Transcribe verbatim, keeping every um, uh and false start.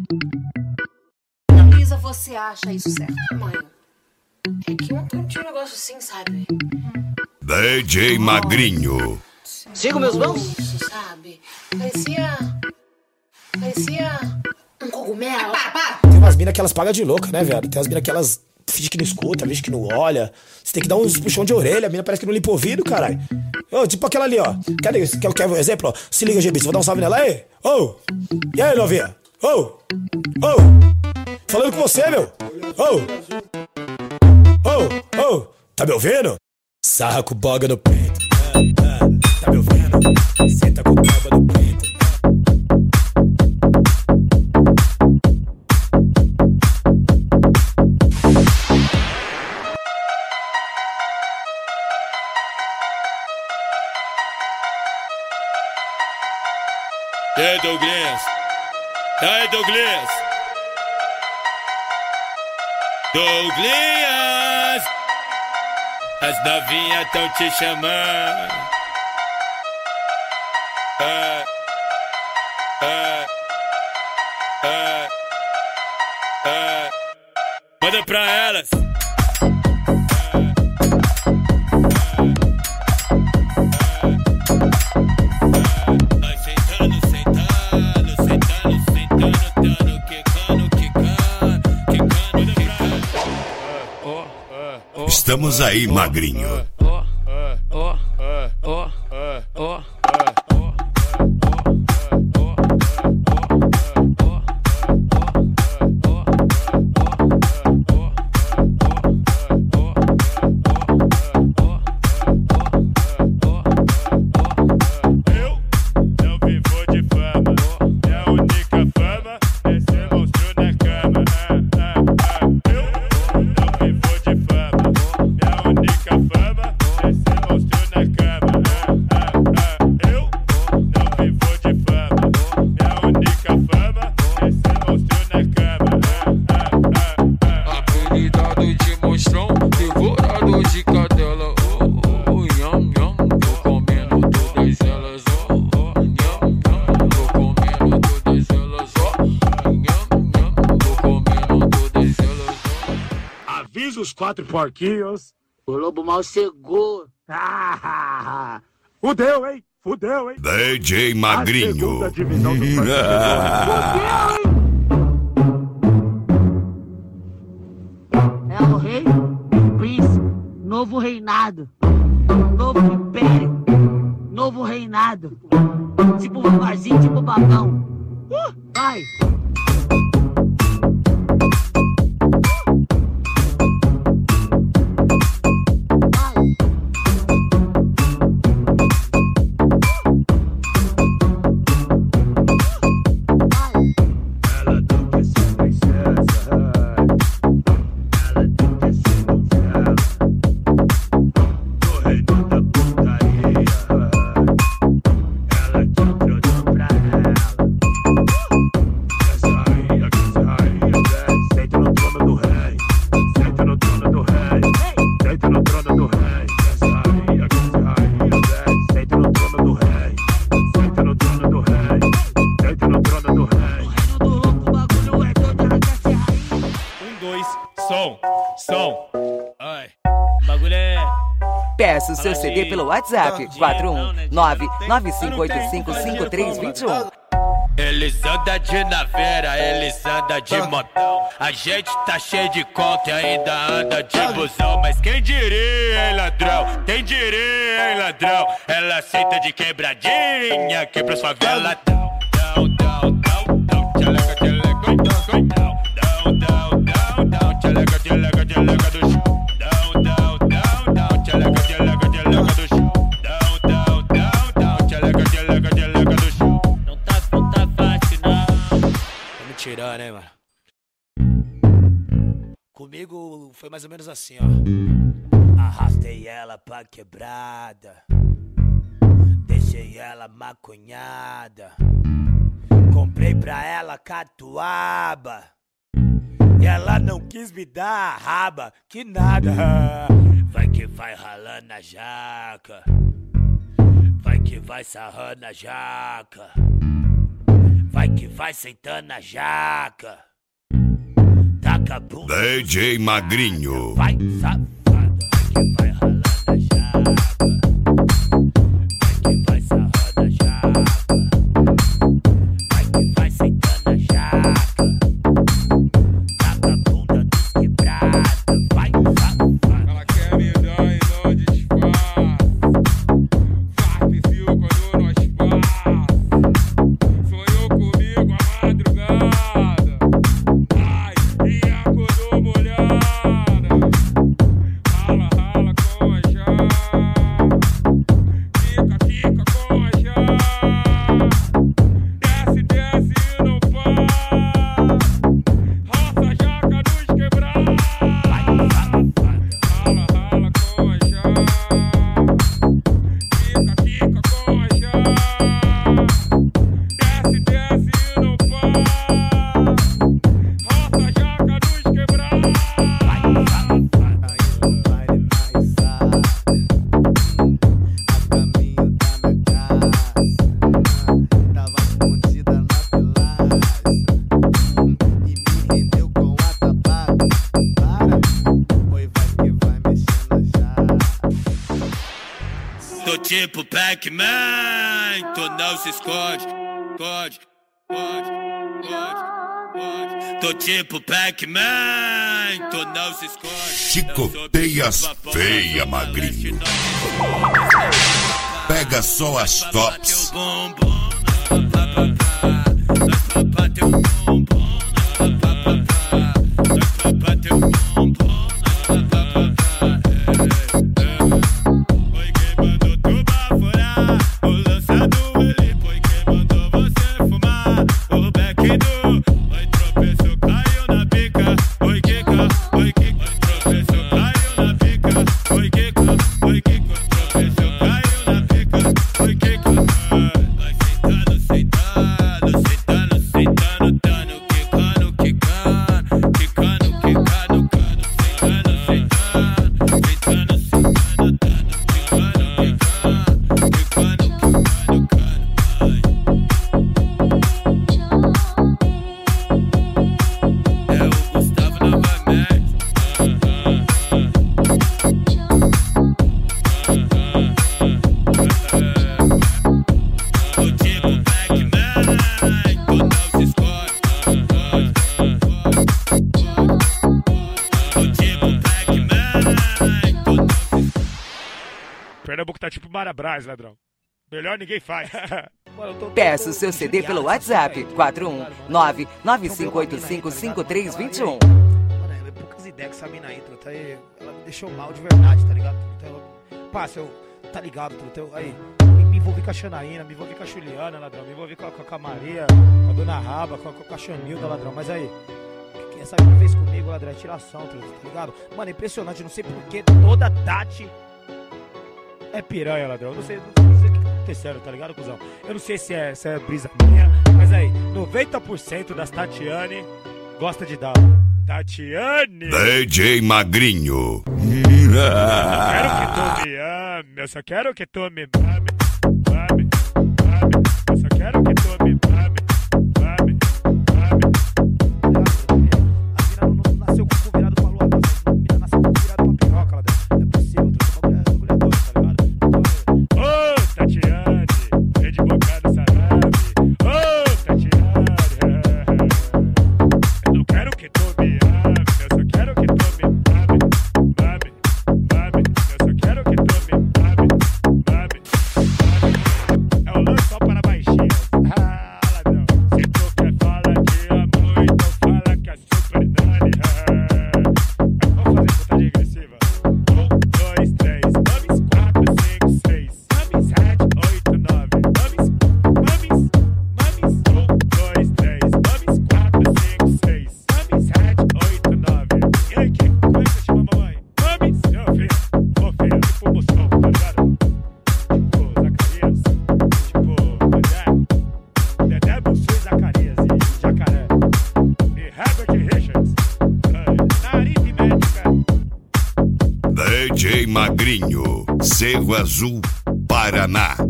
Lisa, você acha isso certo? Mãe, é que ontem tinha um negócio assim, sabe? D J Magrinho. Siga meus mãos? Isso, sabe? Parecia... Parecia... um cogumelo. Para, para! Tem umas minas que elas pagam de louca, né, velho? Tem umas minas que elas fingem que não escuta, fingem que não olha. Você tem que dar uns puxão de orelha, a mina parece que não limpa o ouvido, caralho. Ô, tipo aquela ali, ó. Cadê? Quer, quer um exemplo, ó? Se liga, G B, você vai dar um salve nela aí? Ô! E aí, novinha? Ô! Ô! Falando com você, meu! Ô! Ô! Ô! Tá me ouvindo? Sarra com boga no peito. Tá me ouvindo? Senta com boga no peito. E aí, Douglas? E aí, Douglas? Douglas! As novinhas tão te chamando. Ah, ah, ah, ah. Manda pra elas. Estamos aí, Magrinho. Os quatro porquinhos. O lobo mal chegou. Ah, fudeu, hein? Fudeu, hein? D J Magrinho. A segunda divisão do Fudeu, hein? É o rei, príncipe, novo reinado, novo império, novo reinado. Tipo vagarzinho, tipo babão. Uh, vai! Peça o seu C D pelo WhatsApp quatro um nove nove cinco oito cinco cinco três dois um. Eles andam de naveira, eles andam de montão. A gente tá cheio de conta e ainda anda de busão. Mas quem diria, hein, ladrão? Quem diria, hein, ladrão? Ela aceita de quebradinha aqui pra sua vela. Down, down, down, down, tchaleca, tchaleca, down, down, down, down, down, tchaleca, tchaleca, tchaleca do chão. Down, down, down, down, tchaleca, tchaleca, tchaleca do chão. Down, down, down, down, tchaleca, tchaleca, tchaleca do chão. Não tá, não tá fácil, não. Tá me tirando, hein, mano? Comigo foi mais ou menos assim, ó. Arrastei ela pra quebrada, deixei ela maconhada, comprei pra ela catuaba e ela não quis me dar a raba, que nada. Vai que vai ralando na jaca, vai que vai sarrando na jaca, Vai que vai sentando na jaca. Taca a bunda. D J Magrinho. Vai, safada. Vai que vai ralando a jaca. Vai que vai sarrando a jaca. Vai que vai sentando na jaca. Taca a bunda dos quebrada. Vai, safada. Ela quer me dar e não disfarça. Farpa e fio quando nós passa. Sonhou comigo a madrugada. Ai, e acordou molhada. Rala, rala com a chave. Fica, fica com a chave. Desce, desce e não para. Roça, jaca nos quebrados. Rala, rala com a chave. Fica, fica com a chave. Desce, desce e não para. Roça, jaca nos quebrados. Tô tipo Pac-Man, tu não se esconde, esconde, esconde, esconde, esconde. Tô tipo Pac-Man, tu não se esconde. Chicoteias feia, Magrinho. Pega só as tops. Pernambuco tá tipo Marabras, ladrão. Melhor ninguém faz. Peça o seu C D pelo WhatsApp quatro um nove nove cinco oito cinco cinco três dois um. Mano, é poucas ideias que essa mina aí, truta. Aí, ela me deixou mal de verdade, tá ligado? Truta? Ela, passa, eu, tá ligado, truta? Eu, aí, me, me envolvi com a Xanaína, me envolvi com a Juliana, ladrão. Me envolvi com a, com a Maria, com a Dona Raba, com a, com a Xanilda, ladrão. Mas aí, o que essa mina fez comigo, ladrão, é tiração, truta, tá ligado? Mano, é impressionante, não sei porquê, toda Tati é piranha, ladrão. Eu não sei, não sei o que tá acontecendo, tá ligado, cuzão? Eu não sei se é, se é brisa minha, mas aí, noventa por cento das Tatiane gosta de dar. Tatiane! D J Magrinho. Quero que tu me ame, eu só quero que tu me ame, ame, ame. Eu só quero que tu me ame, ame, ame. A mina não nasceu com o cu virado pra lua, a mina nasceu com o cu virado pra piroca, ladrão. Não é possível, tu é bagulhador, tá ligado? Ô, Tatiane, vem de boca do salame. Ô, Tatiane, eu não quero que tu me ame, eu só quero que tu me ame, ame, ame. Eu só quero que tu me ame, ame, ame. É o lance só para baixinhas. Ah, ladrão, se tu quer falar que amo, então fala que é super Dani. Ah, vamos fazer contagem regressiva. Um, dois, três, mames, quatro, cinco, seis, mames, sete, oito, nove, mames, mames, mames, um, dois, três, mames, quatro, cinco, seis, mames, sete, oito, nove. E aí, Kiko, como é que você chama a mamãe? Mames, ô filho, ô filho, tipo Moscou, tá ligado? Tipo Zacarias, tipo Dedé, Dedé, Bussu e Zacarias e Jacaré, e Herbert Richards, nariz de médica. D J Magrinho, Cerro Azul, Paraná.